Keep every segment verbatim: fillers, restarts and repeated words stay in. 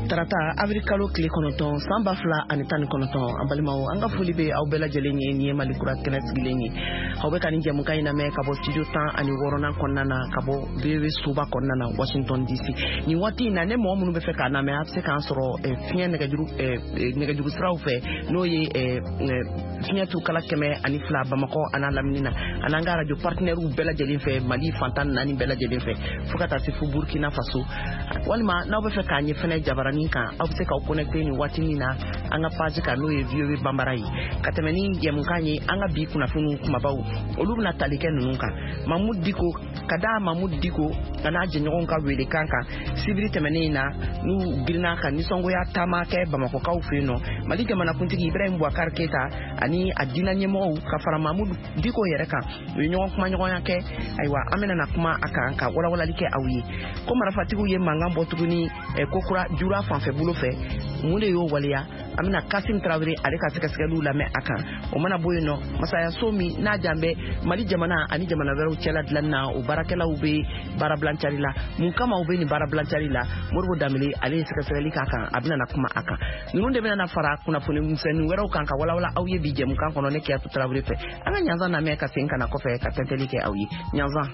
Tarata Avrikalo kile konoton samba fla anitani konoton ambalimawo anga fulibe au bela jelenye ni mali kura kenet gilenye hawbe kan nje mukai na me kabo studio tan ani worona konnana kabo bewe suba konnana Washington D C ni wati na ne mo munu be feka na me afse kan soro e finya nega juru e nega juru sraw fe no ye e finya tu kala keme ani fla bamako ana lamnina ananga radio partenaire u bela jelen fe mali fantan nani bela jelen fe fukata se fu Burkina Faso walma na be feka ni fene jabara ninka abse ka connecte ni watini na anga page ka no eviwe bambarai katemeni yemukanye anga bi kuna funu kuma bawo olu na talike nunka Mahmoud Diko kada Mahmoud Diko kana je nyon ka wele kanka sibiri temeni na nu girna ka ni songo ya tamake bamako ka ufeno malike mana kuntigi Ibrahim Boubacar Keita ani adina nyemo ka fara Mahmoud Diko yereka nyon kuma nyon yake aiwa amena na kuma aka anka wala wala like awi ko marafatiku ye mangambo tuguni e kokura jura fanfe bulo fe mune yo waliya amina Kasim Traoré ale ka sika sika lula me akan o mana boyno masaya somi na jambe mali jamana ani jamana vero chela dlanna o barakela ube bara blanchari la mun kama ube ni bara blanchari la morbo damile ale sika sika lika akan abina na kuma akan nunde bena na fara kuna fune mseni wero kanka wala wala auye bije mun kan kono ne ke atu Traoré fe anga nyanza na me ka sinka na kofe ka tentelike auye nyanza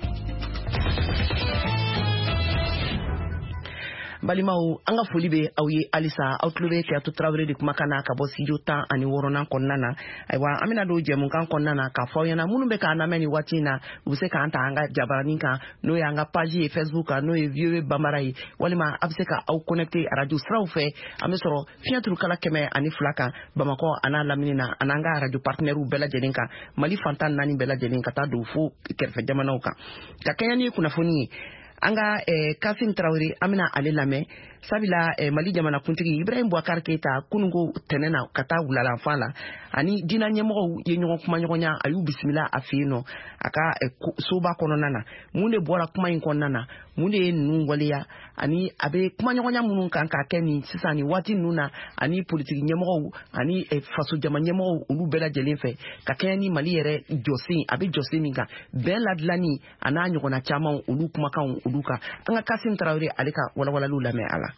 Balimau anga folibe auye alisa outlube ke atu Traoré de kumakana ka bo studio tan ani worona konnana aywa amina do je mun kan konnana ka fo yana munu be ka na meni watina use ka anta anga jabarani kan no ya anga page Facebook no e vieux bamarai walima abse ka au connecter radio sraw fe amesoro fiatru kala keme ani flaka bamako ana laminina ananga radio partenaire u bela jeninka mali fantan nani bela jeninka ta do fu kerfe jamanauka ka kayani kuna foni anga eh, Kasim Traoré amina ale lame sabila eh, mali jamana kuntigi Ibrahim Boubacar Keita kunungo tenena kata wulala fala ani dina nyemo ye nyon kuma nyonya ayu bismillah afino aka eh, soba kononana munde bora kuma in konana munde nu waliya ani abe kuma nyonya munun kan ka keni sisani wati nuna ani politique nyemo ani eh, faso jama nyemo ulu bela jelenfe ka keni mali yere josi abe josi minga ben ladlani ana nyona chama ulu kuma kan uluka anga Kasim Traoré alika wala wala lula me ala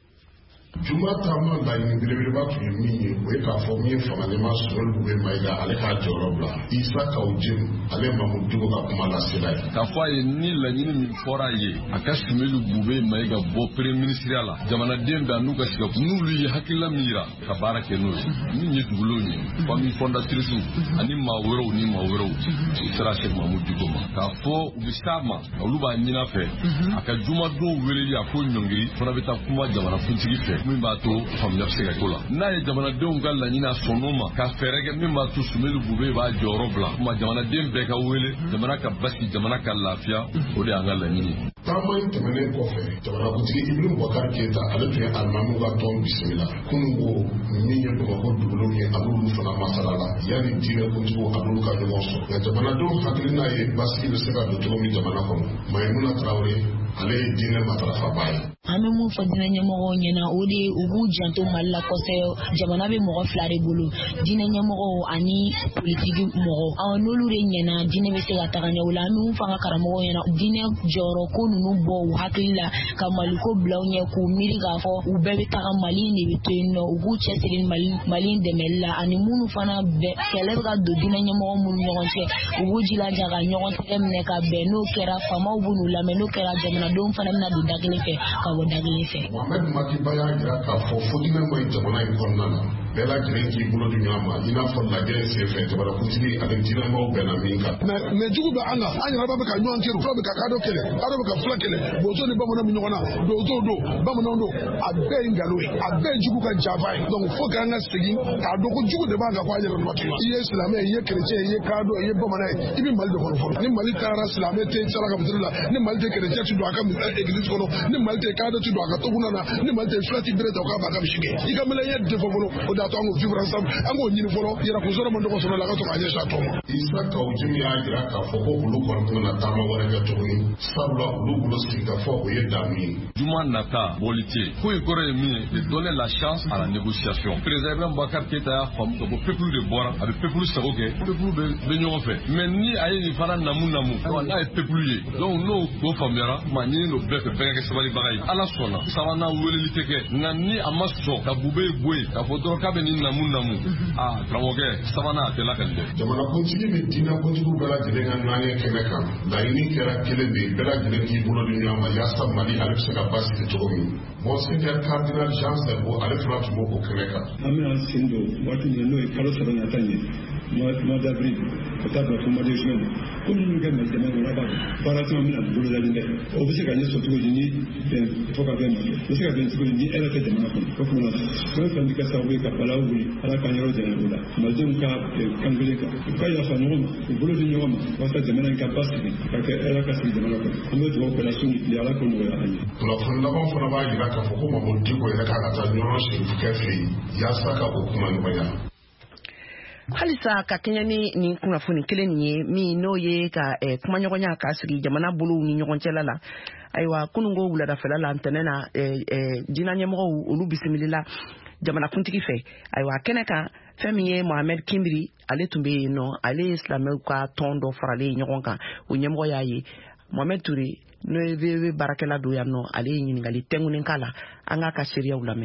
Juma tama la ni bilibila tu mi we ka fo mi fama le ma solo bube maiga ale ka jorobla isa ka ujim ale Mahmoud Diko ka kuma la sila ka fo ye ni la ni mi fora ye aka simelu bube maiga bo premier ministre la jamana demba nuka sika nulu ye hakila mira ka barake no ni ni dugulo ni fami fondatrice ani ma wero ni ma wero sera Sheikh Mahmoud Diko ma ka fo ubisama oluba nyina fe aka juma do wele ya ko nyongiri fona beta kuma jamana kuntigi fe min b'a to famiyar se ka ko la n'a ye jamanadenw ka laɲini sɔnno ma ka fɛɛrɛ kɛ min b'a to Sumelu Bube b'a jɔyɔrɔ bila kuma jamanaden bɛɛ ka wele jamana ka basi jamana ka lafiya o de y'an ka laɲini taama in tɛmɛnen kɔfɛ jamanakuntigi Ibrahim Boubacar Keita ale tun ye alimamu ka tɔn bisimila kunungo min ye Bamakɔ dugulenw ye a n'olu fana masala la yanni diinɛkuntigiw a n'olu ka ɲɔgɔn sɔrɔ nka jamanadenw hakilina ye basigi bɛ se ka don cogo min jamana kɔnɔ Maïmouna Traoré ale ye diinɛ matarafaba ye an bɛ mun fɔ diinɛ ɲɛmɔgɔw ɲɛna o de u b'u janto Mali la kosɛbɛ jamana bɛ mɔgɔ fila de bolo diinɛ ɲɛmɔgɔw ani politiki mɔgɔw ɔ n'olu de ɲɛna diinɛ bɛ se ka taga ɲɛ o la an bɛ mun fɔ an ka karamɔgɔw ɲɛna diinɛ jɔyɔrɔ ko ninnu bɔ u hakili la ka Mali ko bila u ɲɛ k'u miiri k'a fɔ u bɛɛ bɛ taga Mali de bɛ to yen nɔ u b'u cɛsiri Mali Mali dɛmɛli la ani minnu fana bɛɛ kɛlɛ bɛ ka don diinɛ ɲɛmɔgɔ minnu ɲɔgɔn cɛ u b'u jilaja ka ɲɔgɔn tɛgɛ minɛ ka bɛn n'o kɛra faamaw b'u n'u lamɛn n'o kɛra jamanadenw fana bɛna don da kelen fɛ ka bɔ da kelen fɛ. Mohamed Madiba y'a jira k'a fɔ fodimɛ ma ɲi jamana in kɔnɔna na bɛɛ lajɛlen k'i bolo di ɲɔgɔn ma i n'a fɔ lajɛ senfɛ jamanakuntigi ani diinɛmaw bɛnna min kan. mɛ jugu bɛ an na an yɛrɛ bɛ ka ɲɔgɔn kiri fula bɛ ka kadɔ kɛlɛ kadɔ bɛ ka fula kɛlɛ bozo ni bamananw bɛ ɲɔgɔn na dozo do bamananw do a bɛɛ ye nkalon ye a bɛɛ ye jugu ka janfa ye donc fo k'an ka segin k'a dɔn ko jugu de b'a kan ko an yɛrɛ nɔ kiri i ye silamɛ i ye kerecɛn i ye kadɔ i ye bamanan ye i bɛ Mali de kɔnɔ fɔlɔ ni Mali taara silamɛ tɛ saraka misiri la ni Mali tɛ kerecɛn ti don a ka église kɔnɔ ni Mali tɛ kadɔ ti don a ka toguna na ni Mali tɛ fula ti bere ta o k'a b'a ka misi kɛ i ka mɛlɛ ye defɔ fɔlɔ o da to an ko vivre ensemble an ko ɲini fɔlɔ yɛrɛ kun sɔrɔ man dɔgɔ sɔrɔ la ka to ka ɲɛsin a tɔ ma Isa Kawujimi y'a jira k'a fɔ ko olu kɔni tɛna taama wɛrɛ kɛ tuguni sabula olu bolo sigi ka fɔ o ye damu ye Juma nata bɔli tɛ ko in kɔrɔ ye min ye de donner la chance à la négociation président Ibrahim Boubacar Keïta y'a faamu ka bɔ peuple de bɔra a bɛ peuple sago kɛ peuple bɛ bɛ ɲɔgɔn fɛ mais ni a ye nin fana namu namu n'a ye peuple ye donc n'o o faamuyara maa ɲini n'o bɛɛ fɛ bɛɛ ka kɛ sabalibaga ye ala sɔnna sabanan weleli tɛ kɛ nka ni a ma sɔn ka bube bɔ yen k'a fɔ dɔrɔn k'a bɛ nin namu namu aa karamɔgɔkɛ sabanan a tɛ lakali dɛ jamanakuntigi ni diinɛkuntigiw bɛɛ lajɛlen ka ɲɔgɔn ye kɛnɛ kan laɲini kɛra kelen de ye bɛɛ lajɛlen k'i bolo di ɲɔgɔn ma yaasa Mali ale bɛ se ka basigi cogo min Monseigneur Cardinal Jean Serbo ale fana tun b'o kɛnɛ kan an bɛna sen don waati min n'o ye kalo saba nata ye mois d'avril ka taa bila fo mois de juin ko minnu kɛ Mali jamana kɔnɔ a b'a dɔn baara caman bɛna bolodali dɛ o bɛ se ka ɲɛ sɔrɔ cogo di ni bɛn fo ka bɛn ma kɛ o bɛ se ka bɛn cogo di ni hɛrɛ tɛ jamana kɔnɔ o kumana fɛn fɛn bɛ kɛ sababu ye ka balawu wuli ala k'an yɔrɔ janya o la malidenw ka kan kelen kan u ka yafa ɲɔgɔn ma u bolo di ɲɔgɔn ma walasa jamana in ka basigi ka kɛ hɛrɛ ka sigi jamana kɔnɔ an bɛ dugawu kɛla sun tile ala k'o nɔgɔya an ye kunnafoni laban fana b'a jira k'a fɔ ko Mamadu Diko yɛrɛ kan ka taa ɲɔgɔn sirifukɛ fɛ yen yaasa ka o kuma nɔgɔya halisa ka kɛɲɛ ni nin kunnafoni kelen nin ye min n'o ye ka eh, kuma ɲɔgɔnya ka sigi jamana bolow ni ɲɔgɔn cɛla la ayiwa kunungo wuladafɛla la ntɛnɛn na eh, eh, diinɛ ɲɛmɔgɔw olu bisimilila jamanakuntigi fɛ ayiwa kɛnɛ kan fɛn min ye Mohamed Kimbiri ale tun bɛ yen nɔ ale ye silamɛw ka tɔn dɔ faralen ɲɔgɔn kan o ɲɛmɔgɔ y'a ye Mohamed Touré n'o ye V V baarakɛla dɔ yan nɔ ale ye ɲininkali tɛnkunin k'a la an k'a ka seereyaw lamɛn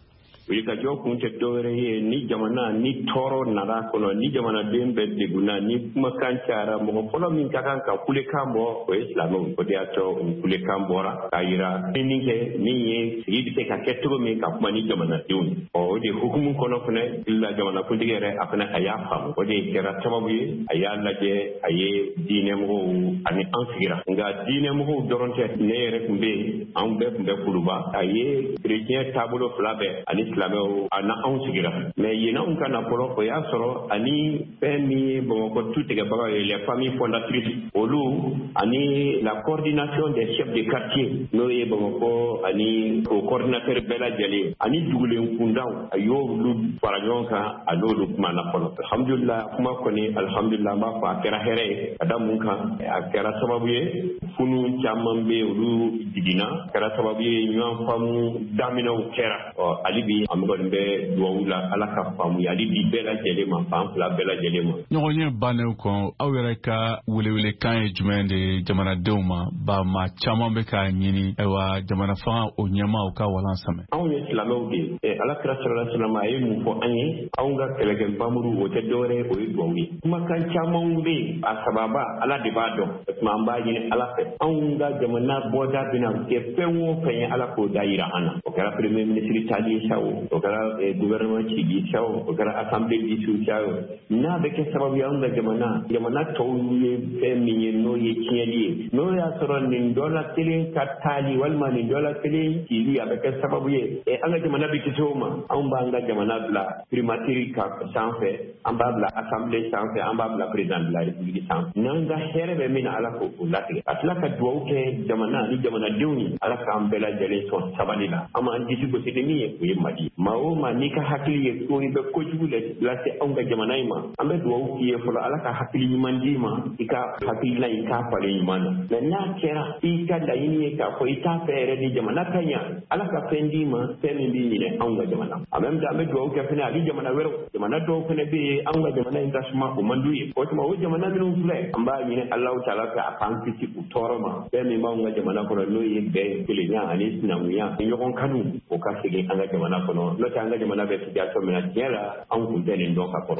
Wulikajɔ kun tɛ dɔwɛrɛ ye ni jamana ni tɔɔrɔ nana kɔnɔ ni jamanaden bɛ degunna ni kumakan cayara mɔgɔ fɔlɔ min ka kan ka kulekan bɔ o ye silamɛw o de y'a to o kulekan bɔra k'a yira ɲinini kɛ min ye sigi bɛ se ka kɛ cogo min ka kuma ni jamanadenw ye ɔ o de hukumu kɔnɔ fana la jamanakuntigi yɛrɛ a fana a y'a faamu o de kɛra sababu ye a y'a lajɛ a ye diinɛmɔgɔw ani an sigira nka diinɛmɔgɔw dɔrɔn tɛ ne yɛrɛ tun bɛ yen an bɛɛ tun bɛ kuluba a ye kerecɛn taabolo fila bɛɛ ani silamɛw a na anw sigira mais yen anw ka na fɔlɔ o y'a sɔrɔ ani fɛn min ye Bamakɔ tu tigɛbaga ye les familles fondatrices olu ani la coordination des chefs de quartier n'o ye Bamakɔ ani o coordinateur bɛɛ lajɛlen ani dugulen kundaw a y'olu fara ɲɔgɔn kan a n'olu kuma na fɔlɔ alhamdulillah kuma kɔni alhamdulillah an b'a fɔ a kɛra hɛrɛ ye ka da mun kan a kɛra sababu ye funu caman bɛ olu jiginna a kɛra sababu ye ɲɔgɔn faamu daminɛw kɛra ɔ hali bi an kɔni bɛ dugawu la ala ka faamuyali di bɛɛ lajɛlen ma fan fila bɛɛ lajɛlen ma. ɲɔgɔn ye bannen kɔ aw yɛrɛ ka welewelekan ye jumɛn de jamanadenw ma ba maa caman bɛ k'a ɲini ayiwa jamana fanga o ɲɛmaaw ka walan samɛ. anw ye silamɛw de ye ala kira sallallahu alaihi wasallam a ye mun fɔ an ye anw ka kɛlɛkɛbamuru o tɛ dɔwɛrɛ ye o ye dugawu ye kumakan camanw bɛ yen a sababa ala de b'a dɔn o tuma an b'a ɲini ala fɛ anw ka jamana bɔda bɛna kɛ fɛn o fɛn ye ala k'o da yira an na o kɛra premier ministre tali ye sa o o kɛra gouvernement ci sa o o kɛra assemblée di sa o n'a bɛ kɛ sababu ye anw ka jamana jamana tɔw ye fɛn min ye n'o ye tiɲɛli ye n'o y'a sɔrɔ nin dɔ la kelen ka taali walima nin dɔ la kelen cili a bɛ kɛ sababu ye an ka jamana bɛ kisi o ma anw b'an ka jamana bila primature ka sanfɛ an b'a bila assemblée sanfɛ an b'a bila président de la république sanfɛ n'an ka hɛrɛ bɛ min na ala k'o latigɛ a tila ka dugawu kɛ jamana ni jamanadenw ye ala k'an bɛɛ lajɛlen sɔn sabali la an m'an disi gosi ni min ye o ye mali maa o maa n'i ka hakili ye ko i bɛ kojugu lase anw ka jamana in ma an bɛ dugawu k'i ye fɔlɔ ala ka hakili ɲuman d'i ma i ka hakilina in k'a falen ɲuman na mɛ n'a kɛra i ka laɲini ye k'a fɔ i t'a fɛ yɛrɛ ni jamana ka ɲa ala ka fɛn d'i ma fɛn min b'i ɲinɛ anw ka jamana en même temps an bɛ dugawu kɛ fɛnɛ hali jamana wɛrɛw jamana dɔw fɛnɛ bɛ yen anw ka jamana in tasuma o man d'u ye o tuma o jamana minnu filɛ an b'a ɲini alahu taala fɛ a k'an kisi u tɔɔrɔ ma fɛn min b'anw ka jamana kɔnɔ n'o ye bɛn kelenya ani sinankunya ni ɲɔgɔn kanu o ka segin an ka jamana kɔnɔ n'o tɛ an ka jamana bɛ situation min na tiɲɛ la anw kun tɛ nin dɔn ka kɔrɔ.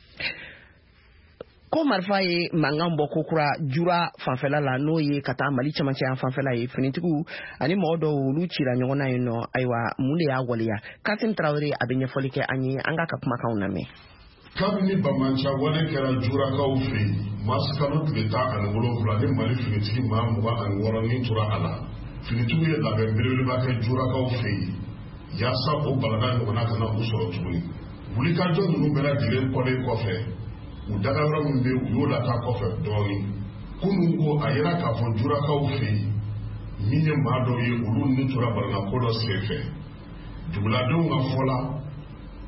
ko marifa ye mankan bɔ kokura jura fanfɛla la n'o ye ka taa mali cɛmancɛ yan fanfɛla ye finitigiw ani mɔgɔ dɔw olu cira ɲɔgɔn na yen nɔ ayiwa mun de y'a waleya Kasim Tarawele a bɛ ɲɛfɔli kɛ an ye an k'a ka kumakanw lamɛn. kabini bamanca wale kɛra jurakaw fɛ yen mars kalo tile tan ani wolonwula ni mali finitigi maa mugan ani wɔɔrɔ min tora a la finitigiw ye labɛn belebeleba kɛ jurakaw fɛ yen yaasa o balada ɲɔgɔnna kana u sɔrɔ tuguni wulikajɔ ninnu bɛɛ lajɛlen kɔlen kɔfɛ u daga yɔrɔ min bɛ u y'o lataa kɔfɛ dɔɔnin kunun ko a yera k'a fɔ jurakaw fɛ yen min ye maa dɔw ye olu ni tora balanako dɔ senfɛ duguladenw ka fɔ la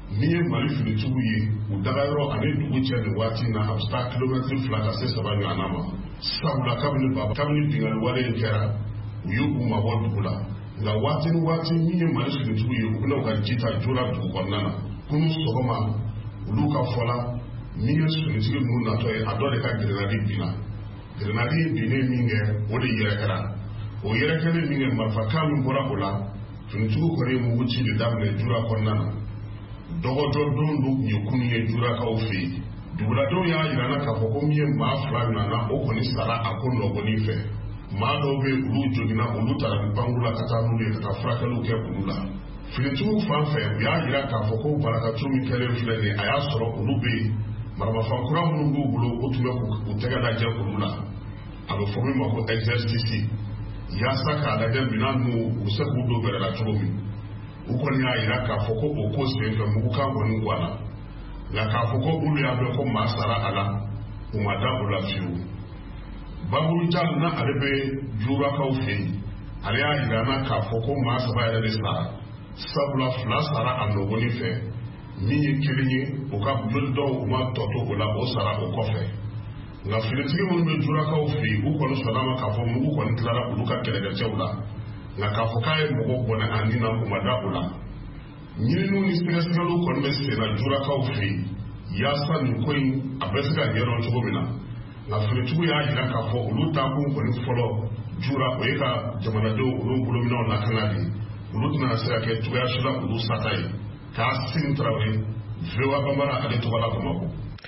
min ye Mali finitigiw ye u dagayɔrɔ ani dugu cɛ nin waati na a bɛ taa kilomɛtiri fila ka se saba ɲɔgɔnna ma sabula kabini baba kabini binganni wale in kɛra u y'u k'u mabɔ dugu la nka waati ni waati min ye Mali finitigiw ye u bɛna u ka ji ta joona dugu kɔnɔna na kunu sɔgɔma olu ka fɔla min ye finitigi ninnu natɔ ye a dɔ de ka grenadi binna grenadi ye binnen min kɛ o de yɛrɛkɛra o yɛrɛkɛlen min kɛ marifakan min bɔra o la finitigiw kɔni ye mugu ci de daminɛ jura kɔnɔna na dɔgɔjɔ don do ye kunu ye jurakaw fɛ yen duguladenw y'a yirana k'a fɔ ko min ye maa fila ɲɔgɔnna o kɔni sara a ko nɔgɔnin fɛ maa dɔw bɛ olu joginna olu taara ni bangu la ka taa n'olu ye ka taa furakɛliw kɛ olu la finitigiw fan fɛ u y'a yira k'a fɔ ko barakatu min kɛlen filɛ nin a y'a sɔrɔ olu bɛ yen maramafan kura minnu b'u bolo o tun bɛ k'u tɛgɛ lajɛ olu la a bɛ fɔ min ma ko exercice yaasa k'a lajɛ minɛn ninnu u bɛ se k'u don bɛrɛ la cogo min u kɔni y'a yira k'a fɔ ko o ko senfɛ mugukan kɔni bɔ a la nka k'a fɔ ko olu y'a dɔn ko maa sara a la u ma da o la fiyewu baburujan na ale bɛ jurakaw fɛ yen ale y'a yira na k'a fɔ ko maa saba yɛrɛ de sara sabula fila sara a nɔgɔnin fɛ min ye kelen ye u ka joli dɔw u ma tɔtɔ o la o sara o kɔfɛ nka finitigi minnu bɛ jurakaw fɛ yen u kɔni sɔnna ma k'a fɔ mugu kɔni tilara olu ka kɛlɛkɛcɛw la nka k'a fɔ k'a ye mɔgɔ bɔnɛ a nin na u ma da o la ɲininiw ni sɛgɛsɛgɛliw kɔni bɛ senna jurakaw fɛ yen yaasa nin ko in a bɛ se ka ɲɛdɔn cogo min na nka finitigiw y'a yira k'a fɔ olu taakun kɔni fɔlɔ jura o ye ka jamanadenw olu bolominɛw lakana de olu tɛna se ka kɛ cogoya si la olu sata ye k'a Sini Tarawele V O A Banbara ale tɔgɔ la Bamakɔ.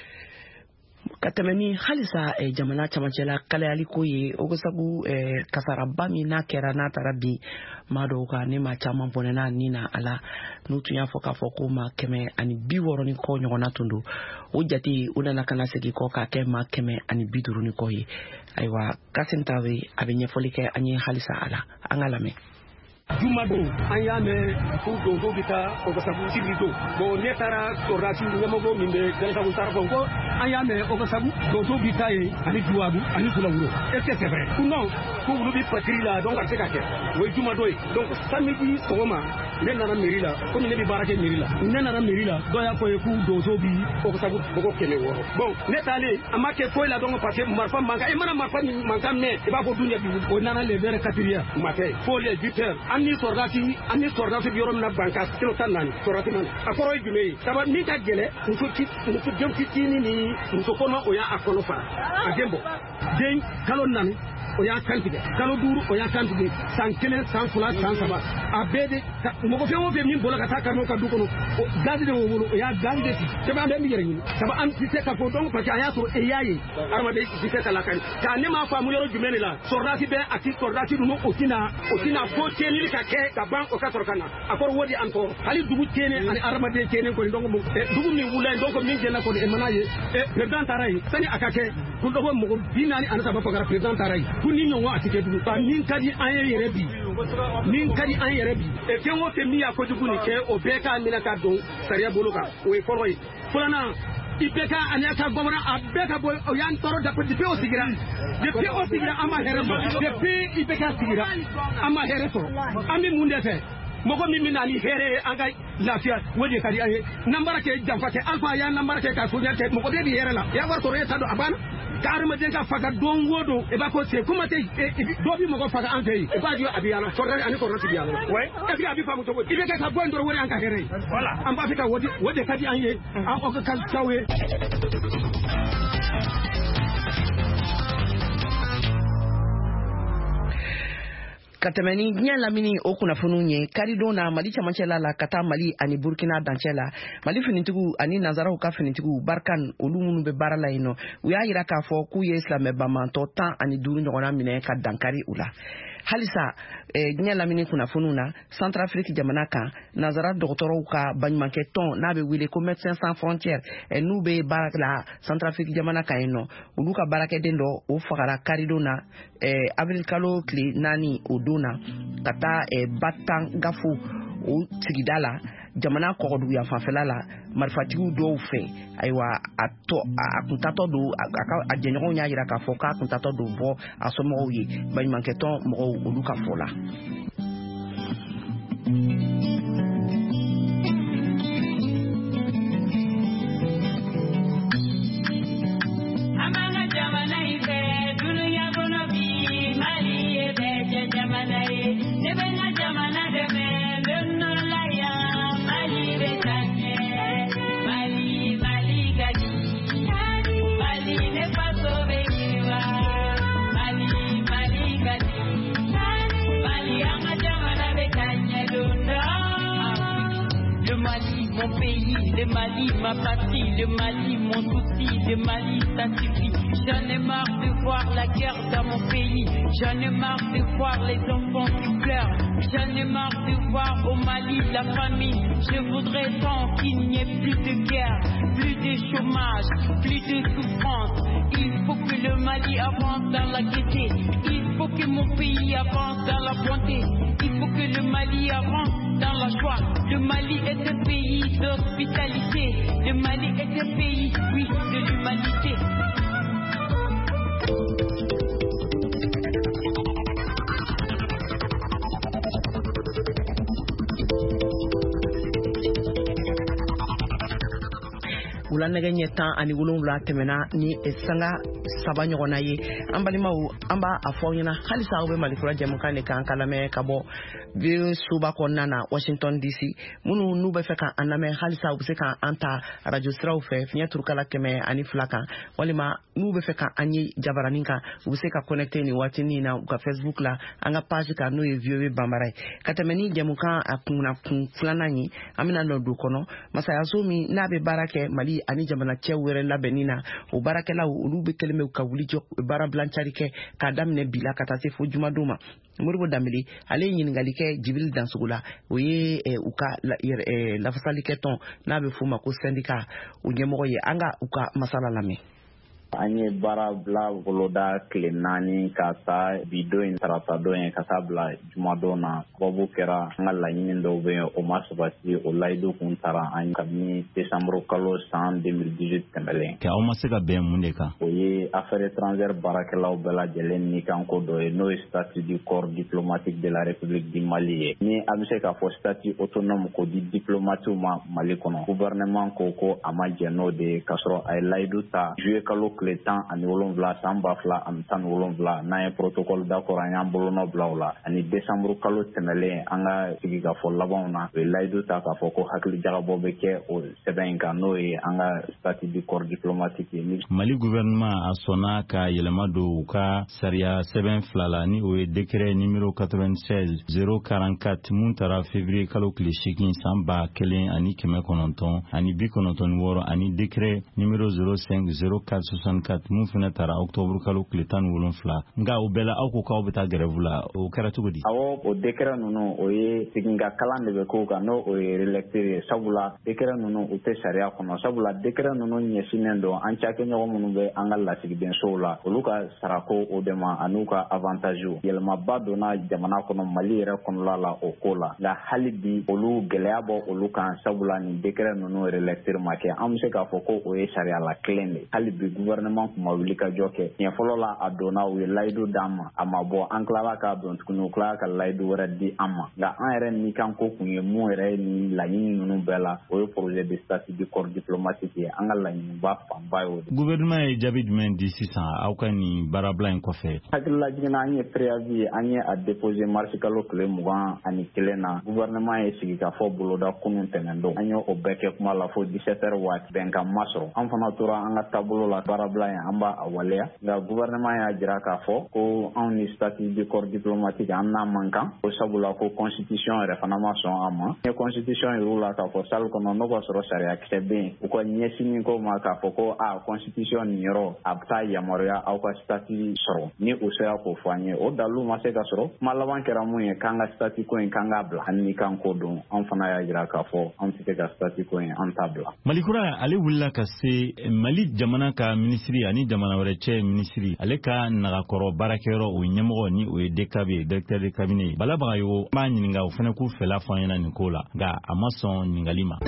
Ka tɛmɛ ni halisa eh, jamana camancɛla kalayaliko ye o bɛ sabu eh, kasaraba min n'a kɛra n'a taara bi maa dɔw kan ne maa caman bɔnɛna nin na a la n'u tun y'a fɔ k'a fɔ ko maa kɛmɛ ani bi wɔɔrɔ ni kɔ ɲɔgɔnna tun don o jate o nana kana segin kɔ k'a kɛ maa kɛmɛ ani bi duuru ni kɔ ye ayiwa Kassim Tarawele a bɛ ɲɛfɔli kɛ an ye halisa a la an ka lamɛn. Juma don an y'a mɛn ko donso bɛ taa Ogasagu sigi don bon ne taara sɔrɔdasi ɲɛmɔgɔ min bɛ Galasagu taara fɔ ko an y'a mɛn Ogasagu donso bɛ taa yen ani Duwabu ani Fulawuro est ce que c'est vrai ou non ko olu bɛ patrie la donc a bɛ se ka kɛ o ye juma don ye donc samedi sɔgɔma ne nana mairie la komi ne bɛ baara kɛ mairie la ne nana mairie la dɔ y'a fɔ ye ko donso bɛ Ogasagu mɔgɔ kɛmɛ wɔɔrɔ bon ne taalen a ma kɛ foyi la donc parce que marifa mankan e mana marifa mankan mɛn i b'a fɔ dun bɛ o nana les vers quatrième u ma kɛ fo les huit heures ani sɔrɔdasi ani sɔrɔdasi bi yɔrɔ min na banka kilo tan naani sɔrɔdasi man a kɔrɔ ye jumɛn ye saba min ka gɛlɛ muso muso den fitinin ni muso kɔnɔ o y'a kɔnɔ fara a den bɔ den kalo naani o y'a kan tigɛ kalo duuru o y'a kan tigɛ san kelen san fila san saba a bɛɛ de mɔgɔ fɛn o fɛn min bɔra ka taa kariw ka du kɔnɔ gazi de y'o wolo o y'a gazi de ci sɛbɛn an bɛ min yɛrɛ ɲini saba an ti se ka fɔ donc parce que a y'a sɔrɔ e y'a ye adamaden ti se ka lakari k'a ne m'a faamu yɔrɔ jumɛn de la sɔrɔdasi bɛ a ti sɔrɔdasi ninnu o tina o tina ko tiɲɛni ka kɛ ka ban o ka sɔrɔ ka na a kɔrɔ o de an tɔɔrɔ hali dugu tiɲɛnen ani adamaden tiɲɛnen kɔni donc dugu min wula yen donc min jɛnna kɔni e mana ye président taara yen sani a ka kɛ ko dɔgɔ mɔgɔ bi naani ani saba fagara président taara yen ko ni ɲɔgɔn a ti kɛ dugu ba min ka di an ye yɛrɛ bi min ka di an yɛrɛ bi fɛn o fɛn min y'a kojugu nin kɛ o bɛɛ k'a minɛ ka don sariya bolo kan o ye kɔrɔ ye filanan I B K ani a ka bamanan a bɛɛ ka bɔ o y'an tɔɔrɔ depuis o sigira depuis o sigira an ma hɛrɛ sɔrɔ depuis I B K sigira an ma hɛrɛ sɔrɔ an bɛ mun de fɛ mɔgɔ min bɛ na ni hɛrɛ ye an ka lafiya o de ka di an ye n'an baara kɛ janfa kɛ alpha y'an n'an baara kɛ ka soɲɛ kɛ mɔgɔ bɛɛ bɛ hɛrɛ la i y'a wari sɔrɔ e ta dɔn a banna ka adamaden ka faga don o don i b'a fɔ c'est comment tɛ dɔ bɛ mɔgɔ faga an fɛ yen i b'a di a bɛ yala sɔrɔdasi ani sɔrɔdasi bɛ yala wa est ce que a bɛ faamu cogo di I B K ka bɔ yen dɔrɔn o de y'an ka hɛrɛ ye voilà an b'a fɛ ka o de o de ka di an ye an o ka caw ye. Ka tɛmɛ ni diɲɛ lamini o kunnafoniw ye karidon na Mali camancɛla la ka taa Mali ani Burkina dancɛ la Mali finitigiw ani nanzaraw ka finitigiw Barkan olu minnu bɛ baara la yen nɔ u y'a yira k'a fɔ k'u ye silamɛbamantɔ tan ani duuru ɲɔgɔnna minɛ ka dankari u la halisa diɲɛ lamini kunnafoniw na Centrafrique jamana kan nanzara dɔgɔtɔrɔw ka baɲumankɛ tɔn n'a bɛ wele ko Médecins Sans Frontières n'u bɛ baara la Centrafrique jamana kan yen nɔ olu ka baarakɛden dɔ o fagara karidon na avril kalo tile naani o don na ka taa Batan Gafo o sigida la jamana kɔgɔduguya fanfɛla la marifatigiw dɔw fɛ ayiwa a tɔ a kuntatɔ don a jɛɲɔgɔnw y'a jira k'a fɔ k'a kuntatɔ don bɔ a somɔgɔw ye baɲumankɛtɔn mɔgɔw olu ka fɔ la. Mali, mon pays, le Mali, ma patrie, le Mali, mon souci, le Mali, ça suffit. J'en ai marre de voir la guerre dans mon pays. J'en ai marre de voir les enfants qui pleurent. J'en ai marre de voir au Mali la famine. Je voudrais tant qu'il n'y ait plus de guerre, plus de chômage, plus de souffrance. Il faut que le Mali avance dans la gaieté. Il faut que mon pays avance dans la bonté. Il faut que le Mali avance dans la joie. Le Mali est un pays d'hospitalité. Le Mali est un pays, oui, de l'humanité. Wula nɛgɛ ɲɛ tan ani wolonwula tɛmɛna ni sanga saba ɲɔgɔnna ye an balimaw an b'a a fɔ ɲɛna halisa aw bɛ Malikura jɛmukan de kan ka lamɛn ka bɔ bi suba kɔnɔna na Washington D C minnu n'u bɛ fɛ ka an lamɛn halisa u bɛ se ka an ta radio siraw fɛ fiɲɛ turukala kɛmɛ ani fila kan walima n'u bɛ fɛ ka an ye jabaranin kan u bɛ se ka connecter ni waati nin na u ka Facebook la an ka page kan n'o ye V O A Bambara ye ka tɛmɛ ni jɛmukan a kunna kun filanan ye an bɛna nɔ don kɔnɔ masayaso min n'a bɛ baara kɛ Mali ani jamana cɛw wɛrɛ labɛnni na o baarakɛlaw olu bɛ kɛlen bɛ ka wuli jɔ baara bilancari kɛ k'a daminɛ bi la ka taa se fo jumadon ma Moribo Dambele ale ye ɲininkali kɛ Jibril Dansogo la o ye u ka lafasali kɛ tɔn n'a bɛ f'o ma ko syndicat o ɲɛmɔgɔ ye an ka u ka masala lamɛn. An ye baara bila boloda tile naani ka taa bi don in tarata don in ka taa bila jumadon na sababu kɛra an ka laɲini dɔw bɛ yen o ma sabati o layidu kun taara an kabini desanburu kalo san deux mille dix-huit tɛmɛlen. Kɛ aw ma se ka bɛn mun de kan? O ye affaires étrangères baarakɛlaw bɛɛ lajɛlen ni kan ko dɔ ye n'o ye statut du corps diplomatique de la République du Mali ye. Ni an bɛ se k'a fɔ statut autonome ko di diplomates ma Mali kɔnɔ gouvernement ko ko a ma jɛ n'o de ye k'a sɔrɔ a ye layidu ta juillet kalo tile tan ani wolonwula san ba fila ani tan ni wolonwula n'an ye protocole d'accord an y'an bolonɔ bila o la ani décembre kalo tɛmɛlen an ka sigikafɔ labanw na o ye layidu ta k'a fɔ ko hakili jagabɔ bɛ kɛ o sɛbɛn in kan n'o ye an ka statut du corps diplomatique ye. Mali gouvernement a sɔnna ka yɛlɛma don u ka sariya sɛbɛn fila la ni o ye décret numéro quatre-vingt-seize zéro quarante-quatre mun taara février kalo tile seegin san ba kelen ani kɛmɛ kɔnɔntɔn ani bi kɔnɔntɔn ni wɔɔrɔ ani décret numéro zéro cinq zéro quatre soixante-quatre mun fana taara octobre kalo tile tan ni wolonwula nka o bɛɛ la aw ko k'aw bɛ taa grève la o kɛra cogo di? Awɔ o décret ninnu o ye siginka kalan de bɛ k'o kan n'o o ye relecteur ye sabula décret ninnu u tɛ sariya kɔnɔ sabula décret ninnu ɲɛsinnen don an cakɛɲɔgɔn minnu bɛ an ka lasigidensow la olu ka sarako o de ma an'u ka avantage yɛlɛmaba donna jamana kɔnɔ Mali yɛrɛ kɔnɔla la o ko la nka hali bi olu gɛlɛya bɔ olu kan sabula nin décret ninnu relecteur ma kɛ an bɛ se k'a fɔ ko o ye sariya la kelen de hali bi gouvernement kuma wuli ka jɔ kɛ tiɲɛ fɔlɔ la a donna u ye layidu d'an ma a ma bɔ an tilala k'a dɔn tuguni u tilala ka layidu wɛrɛ di an ma nka an yɛrɛ ni kan ko kun ye mun yɛrɛ ye nin laɲini ninnu bɛɛ la o ye projet de statut du corps diplomatique ye an ka laɲiniba fanba ye o de. Gouvernement ye jaabi jumɛn di sisan aw ka nin baarabila in kɔfɛ? Hakilila jiginna an ye préavis an ye a déposé mars kalo tile mugan ani kelen na gouvernement ye sigikafɔ boloda kunun tɛnɛn don an ye o bɛɛ kɛ kuma la fo dix-sept heures waati bɛnkan ma sɔrɔ an fana tora an ka taabolo la baarabila in an b'a a waleya nka gouvernement y'a jira k'a fɔ ko anw ni statut du corps diplomatique an n'a man kan ko sabula ko constitution yɛrɛ fana ma sɔn an ma n ye constitution yir'u la k'a fɔ salle kɔnɔ n'o b'a sɔrɔ sariya kisɛ bɛ yen u ka ɲɛsin ko ma k'a fɔ ko a constitution nin yɔrɔ a bɛ taa yamaruya aw ka statut sɔrɔ ni o sera k'o fɔ an ye o dalilu ma se ka sɔrɔ kuma laban kɛra mun ye k'an ka statut ko in k'an k'a bila hali ni kan ko don an fana y'a jira k'a fɔ an tɛ se ka statut ko in an t'a bila. Malikura ale wulila ka se Mali jamana ka minisiri ani jamana wɛrɛ cɛ minisiri ale ka nagakɔrɔ baarakɛyɔrɔ o ɲɛmɔgɔ ni o ye D C A B ye directeur de cabinet Balabaga yo b'a ɲininka o fana k'u fɛla fɔ an ɲɛna nin ko la nka a ma sɔn ɲininkali ma.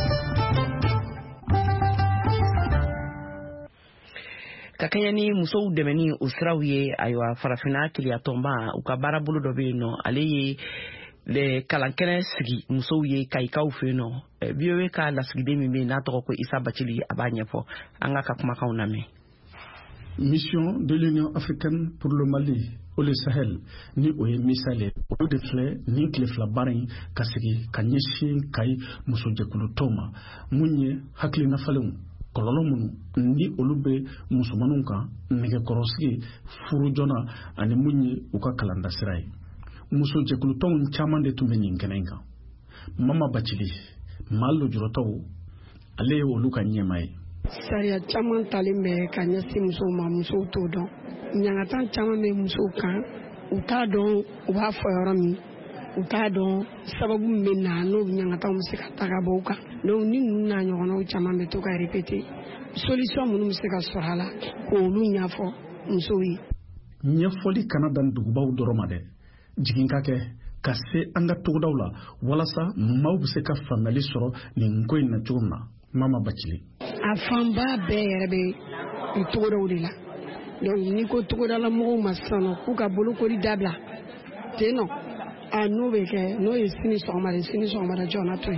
Ka kɛɲɛ ni musow dɛmɛni o siraw ye ayiwa farafinna keleyatɔnba u ka baarabolo dɔ bɛ yen nɔ ale ye le kalankɛnɛ sigi musow ye kayikaw fɛ yen nɔ V O A ka lasigiden min bɛ yen n'a tɔgɔ ko Isa Bacili a b'a ɲɛfɔ an ka ka kumakanw lamɛn. Mission de l'Union africaine pour le Mali ou le Sahel ni o ye misale o de filɛ nin tile fila baara in ka sigi ka ɲɛsin Kayi musojɛkulu tɔw ma mun ye hakilina falenw kɔlɔlɔ minnu ni olu bɛ musomanninw kan nɛgɛkɔrɔsigi furu joona ani mun ye u ka kalandasira ye musojɛkulu tɔnw caman de tun bɛ nin kɛnɛ in kan Mama Bacili Malo Jurotau, Ale Oluka Nyamai. Saria Chaman Talimbe, Kanyasim Soma Muso Todo, Nyangatan Chamame Musoka, Utado, Waforami, Utado, Sababu Mena, no Nyangatan Musika Tagaboka, no Nina Yono Chamame Toka repeat. Solution Musika Sohala, Olunya for Musoi. Nyafoli Canada Dubau Doromade, Jiginkake. Kase anga togdawla wala sa maw bi se ka famali soro ni ngoy na jurna mama bacili afamba be yerbe itogdawla donc ni ko togdala mo masano ku ka bolu ko di dabla teno anu be ke no esini so mare sini so mare jona to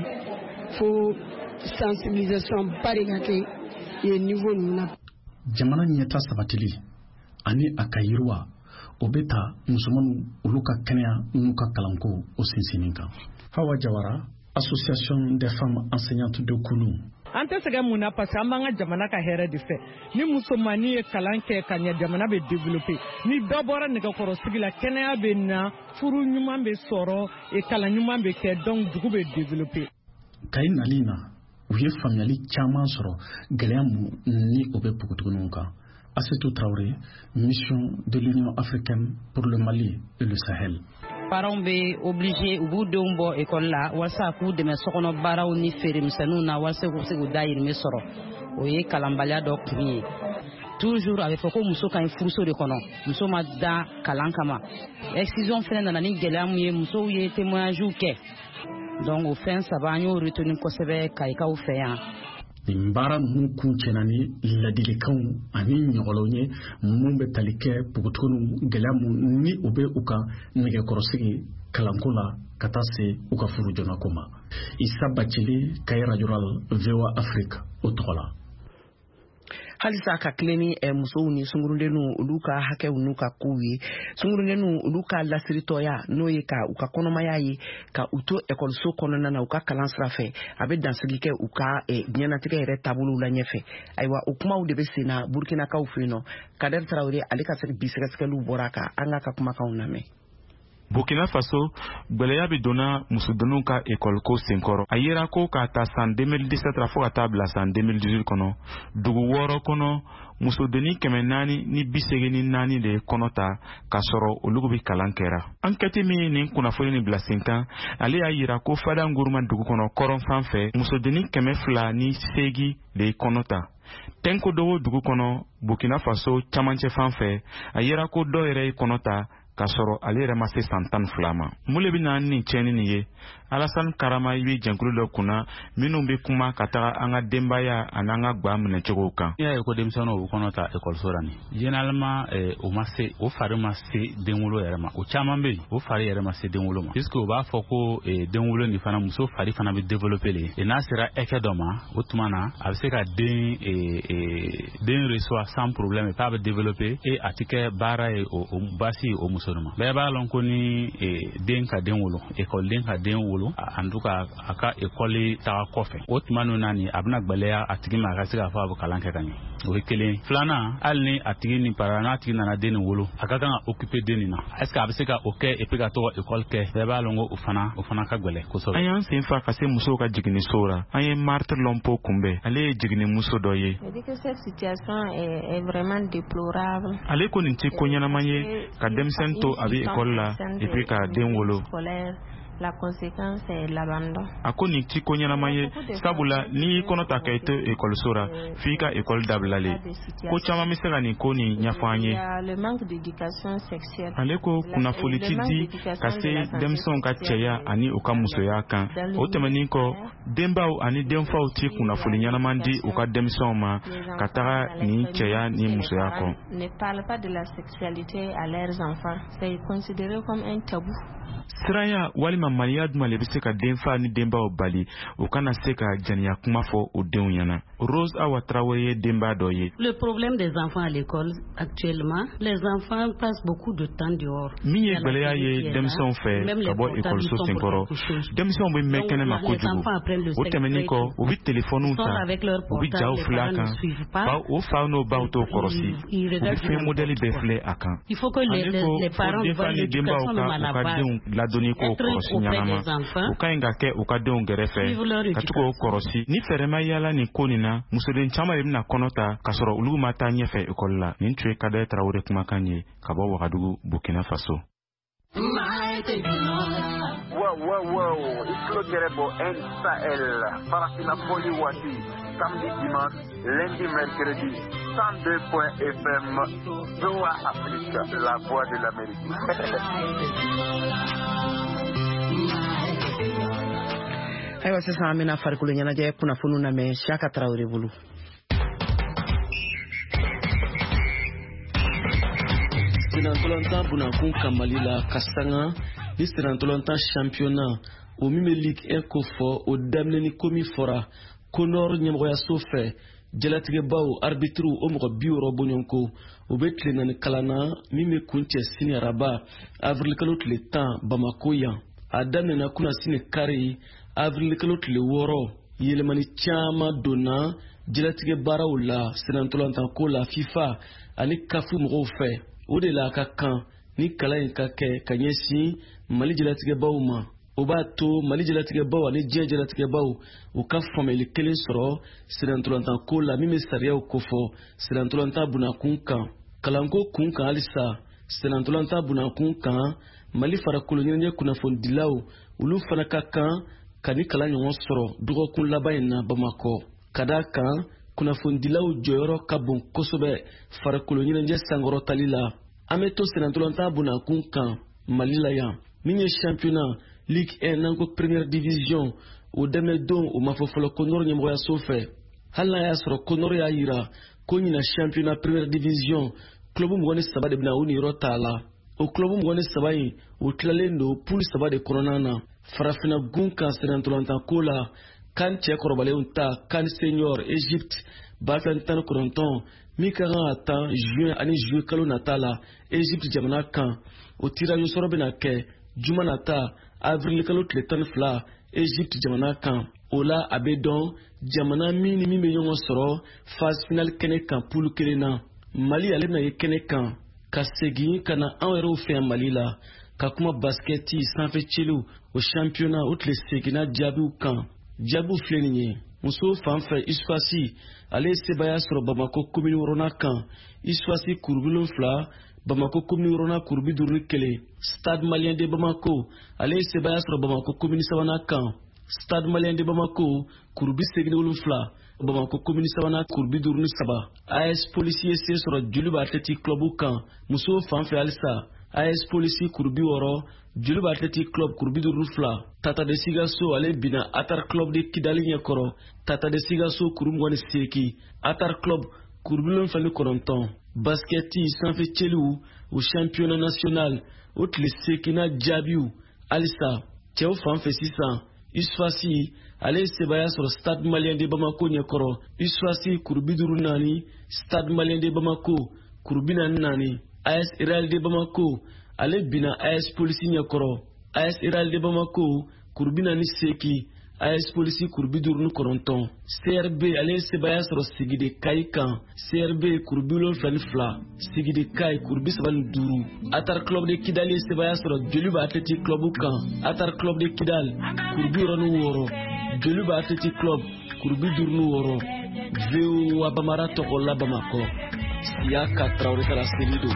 fo sensibilisation bari ka ke ye niveau nuna jamana nyata sabatili ani akayirwa obeta musomanu uluka kenya nuka kalanko o sinsininka Hawa Jawara, Association des femmes enseignantes de Kunu. Ante sega muna parce amanga jamana ka here de fe ni musomani e kalanke kanya jamana be développer ni dobora ne ko sigila kenya be na furu nyuma be soro e kala nyuma be ke donc dugu be développer kay nalina uye family chama soro geleamu ni obe pukutununka. Assetou Traoré, mission de l'Union africaine pour le Mali et le Sahel. Parents be obligé au bout d'un bon école là, wasa ku de me sokono baraw ni fere misanu na wasa ku se godayir me soro. Oye kalambala do kri. Toujours avec foko muso kan furuso de kono. Muso ma da kalankama. Excision fene na ni gelamu ye muso ye témoignage ke. Donc au fin ça va ñu retenir ko sebe kay ka u feya. Mbara nuku chenani ladilikan ani nyolonye mumbe talike pugutunu gelamu ni ube uka nige korosigi kalankola katase uka furu jona koma isaba chili kayra jural vewa Afrika otola halisa ka kleni e muso ni sungurundenu uluka hake unuka kuwi sungurundenu uluka lasiritoya noye ka uka konoma yayi ka uto ekol so konona na uka kalansra fe abe dansigike uka e nyanatike ere tabulu la nyefe aywa ukuma u debe sina Burkina ka ufino Kader Traoré alika sek bisika skelu boraka anga ka kuma ka uname Burkina Faso gbeleya bi donna musudunu ka école ko senkoro ayera ko ka ta san deux mille dix-sept ra fo ka ta bla san deux mille dix-huit kono dugu woro kono musudeni keme nani ni bisege ni nani de kono ta ka soro olugo bi kalankera enquête mi ni kuna fo ni bla senkan ale ayera ko fada nguruma dugu kono koron fanfe musudeni keme fla ni segi de kono ta tenko dowo dugu kono Burkina Faso chamanche fanfe ayera ko do ere kono ta kasoro ale remase santan flama mule bina ni cheni niye Alassane Karama ibi jankulu do kuna minu be kuma kata anga dembaya ananga gba mne chogo kan ya ko demsono o kono ta école sorani généralement eh, o masse o fare masse denwulo yerema o chamambe o fare yerema se denwulo ma puisque o ba foko eh, denwulo ni fana muso fare fana be développer le e nasira ekedoma o tumana abse ka den eh, eh, den reçoit sans problème pas be développer et atike bara e o, o basi o musoluma be ba lon ko ni eh, den ka denwulo école den ka denwulo anduka aka école ta kofe otmanu nani abna gbalea atigi ma ka siga fa bu kalanke kany o kele flana alni atigi ni parana atigi na deni wolo aka kan occuper deni na est ce que abisika OK et puis ka to école ke be ba longo ufana ufana ka gbele ko so ayan sin fa ka se muso ka jigini sora ayen martyr lompo kumbe ale jigini muso doye je dis que cette situation est, est vraiment déplorable ale ko ni ti ko nyana manye ka demsen to abi école la et puis ka den wolo la conséquence est l'abandon. Akoni ti konya maye sabula ni kono takaito école sora fika école dablale ko chama misela ni koni nyafanye le manque d'éducation sexuelle aleko kuna foliti di kase demson ka cheya ani okamuso ya kan otemani ko dembao ani demfao ti kuna folinyana mandi oka demson ma katara ni cheya ni muso ya ko ne parle pas de la sexualité à leurs enfants, c'est considéré comme un tabou. Siraya walima maliyad malebise ka denfa ni demba o bali o kana se ka janiya kuma fo o denw yana Rose Awa Traoré demba doye. Le problème des enfants à l'école actuellement, les enfants passent beaucoup de temps dehors. Miye gbeleya ye demson fe ka bo école so senkoro demson be mekene ma kojugu o temeni ko o bi téléphone ta o bi jaw flaka ba o fa no ba to korosi o bi fe modèle be fle akan il faut que les, les, les parents voient l'éducation même à la base. La donner ko korosi kɔlɔsi ɲanama u ka ɲi ka kɛ u ka denw gɛrɛfɛ ka to k'o kɔrɔsi ni fɛɛrɛ ma yala nin ko nin na musoden caman de bɛna kɔnɔ ta k'a sɔrɔ olu ma taa ɲɛfɛ ekɔli la nin tun ye Kadaye Tarawele kumakan ye ka bɔ Wagadugu Burkina Faso. Wow, wow, wow, Islo Gerebo N Sahel, Parafina Poli Wati, samedi, dimanche, lundi, mercredi, cent deux point F M, Zoa Afrique, la voix de l'Amérique. Ayiwa sisan an bɛna farikolo ɲɛnajɛ kunnafoniw lamɛn Siyaka Tarawele bolo. Senantolanta bunakun Mali la ka sanga ni senantolanta championnat o min bɛ Ligue un ko fɔ o daminɛ ni ko min fɔra ko Nord ɲɛmɔgɔyaso fɛ jalatigɛbaw arbitre o mɔgɔ bi wɔɔrɔ bɔɲɔgɔnko o bɛ tile naani kalan na min bɛ kun cɛ sini araba avril kalo tile tan Bamako yan a daminɛna kunna sini kari avril kalo tile wɔɔrɔ yɛlɛmani caman donna jalatigɛ baaraw la senantolantanko la FIFA ani kafu mɔgɔw fɛ o de la ka kan ni kalan in ka kɛ ka ɲɛsin Mali jalatigɛbaw ma o b'a to Mali jalatigɛbaw ani diɲɛ jalatigɛbaw u ka faamuyali kelen sɔrɔ senantolantanko la min bɛ sariyaw kofɔ senantolantan bunakun kan kalanko kun kan halisa senantolantan bunakun kan Mali farakolo ɲɛnajɛ kunnafonidilaw olu fana ka kan ka ni kalan ɲɔgɔn sɔrɔ dɔgɔkun laban in na Bamakɔ ka d'a kan kunnafonidilaw jɔyɔrɔ ka bon kosɛbɛ farakolo ɲɛnajɛ sankɔrɔtali la an bɛ to senantolantan bunakun kan Mali la yan min ye championnat Ligue un n'an ko première division o dɛmɛ don o ma fɔ fɔlɔ ko Nord ɲɛmɔgɔyaso fɛ hali n'a y'a sɔrɔ ko Nord y'a yira ko ɲina championnat première division club mugan ni saba de bɛna o niyɔrɔ t'a la o club mugan ni saba in o tilalen don poule saba de kɔnɔna na farafina gun kan senantolantanko la kan cɛ kɔrɔbalenw ta kan senior Egypte ba fila tan ni kɔnɔntɔn min ka kan ka tan juin ani juillet kalo nata la Egypte jamana kan o tirage sɔrɔ bɛna kɛ juma nata avril kalo tile tan ni fila Egypte jamana kan o la a bɛ dɔn jamana min ni min bɛ ɲɔgɔn sɔrɔ phase finale kɛnɛ kan poule kelen na Mali ale bɛna ye kɛnɛ kan ka segin ka na anw yɛrɛw fɛ yan Mali la ka kuma basketi sanfɛciluw o championnat o tile seginna jaabiw kan jaabiw filɛ nin ye muso fan fɛ Isufasi ale ye sebaya sɔrɔ Bamako commune wɔɔrɔnan kan Isufasi kuru wolonwula Bamako commune wɔɔrɔnan kuru bi duuru ni kelen Stade Malien de Bamako ale ye sebaya sɔrɔ Bamako commune sabanan kan Stade Malien de Bamako kuru bi segin ni wolonwula Bamako commune sabanan kuru bi duuru ni saba A S Police ye se sɔrɔ Joliba Athletic Club kan muso fan fɛ halisa A S Police kuru bi wɔɔrɔ Joliba Athletic Club kuru bi duuru ni fila Tata de Sigaso ale bina Atar Club de Kidali ɲɛkɔrɔ Tata de Sigaso kuru mugan ni seegin Atar Club kuru bi wolonwula ni kɔnɔntɔn basketi sanfɛcɛliw o championnat national o tile seginna jaabiw halisa cɛw fan fɛ sisan Isufasi ale ye sebaya sɔrɔ Stade Malien de Bamako ɲɛkɔrɔ Isufasi kuru bi duuru ni naani Stade Malien de Bamako kuru bi naani ni naani A S Real de Bamako ale bina A S Police ɲɛkɔrɔ A S Real de Bamako kuru bi naani ni seegin A S Police kuru bi duuru ni kɔnɔntɔn C R B ale ye sebaya sɔrɔ Sigide Kayi kan C R B kuru bi wolonwula ni fila Sigide Kayi kuru bi saba ni duuru Atar Club de Kidali ye sebaya sɔrɔ Joliba Athletic Club kan Atar Club de Kidal kuru bi wɔɔrɔ ni wɔɔrɔ Joliba Athletic Club kuru bi duuru ni wɔɔrɔ V O A Bamara tɔgɔ la Bamakɔ Siyaka Tarawele ka laseli don.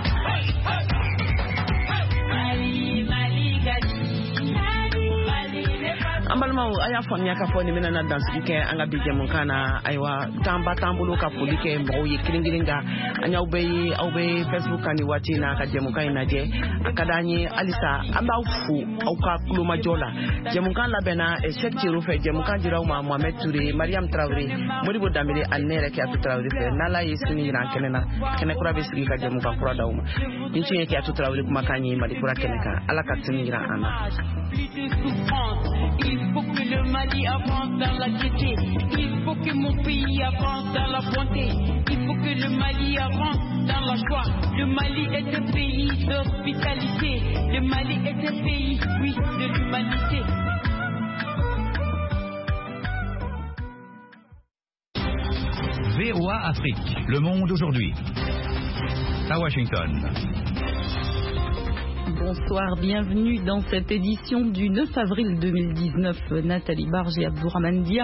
An balimaw a y'a faamuya k'a fɔ nin bɛna na dansigi kɛ an ka bi jɛmukan na ayiwa temps ba t'an bolo ka foli kɛ mɔgɔw ye kelen kelen ka an y'aw bɛɛ ye aw bɛ Facebook kan nin waati in na ka jɛmukan in lajɛ a ka d'an ye halisa an b'aw fo aw ka kulomajɔ la jɛmukan labɛnna Cheikh Thierno fɛ jɛmukan dira aw ma Mohamed Touré Mariam Traoré Modibo Dambele ani ne yɛrɛ Kiyatu Traoré fɛ n'Ala ye sini jira an kɛnɛ na kɛnɛ kura bɛ sigi ka jɛmukan kura d'aw ma nin tun ye Kiyatu Traoré kumakan ye Mali kura kɛnɛ kan Ala ka sini jira an na. Il faut que le Mali avance dans la gaieté. Il faut que mon pays avance dans la bonté. Il faut que le Mali avance dans la joie. Le Mali est un pays d'hospitalité. Le Mali est un pays, oui, de l'humanité. V O A Afrique, le monde aujourd'hui. À Washington. bonsoir, bienvenue dans cette édition du neuf avril deux mille dix-neuf. Nathalie Barge et Abdourahmane Dia